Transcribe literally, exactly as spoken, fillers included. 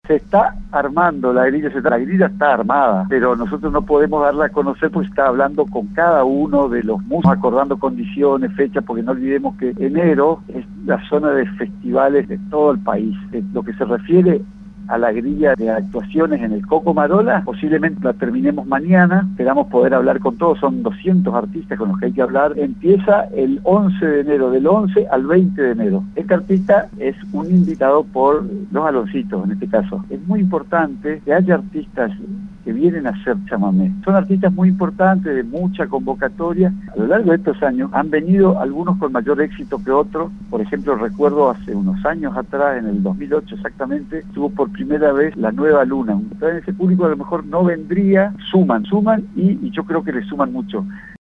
Se está armando la grilla, se está, la grilla está armada, pero nosotros no podemos darla a conocer porque está hablando con cada uno de los músicos, acordando condiciones, fechas, porque no olvidemos que enero es la zona de festivales de todo el país. En lo que se refiere a la grilla de actuaciones en el Coco Marola, posiblemente la terminemos mañana, esperamos poder hablar con todos, son doscientos artistas con los que hay que hablar, empieza el once de enero, del once al veinte de enero. Este artista es un invitado por los Aloncitos, en este caso. Es muy importante que haya artistas que vienen a hacer chamamé. Son artistas muy importantes, de mucha convocatoria. A lo largo de estos años han venido algunos con mayor éxito que otros. Por ejemplo, recuerdo hace unos años atrás, en el dos mil ocho exactamente, estuvo por primera vez La Nueva Luna. Entonces ese público a lo mejor no vendría, suman, suman y, y yo creo que le suman mucho.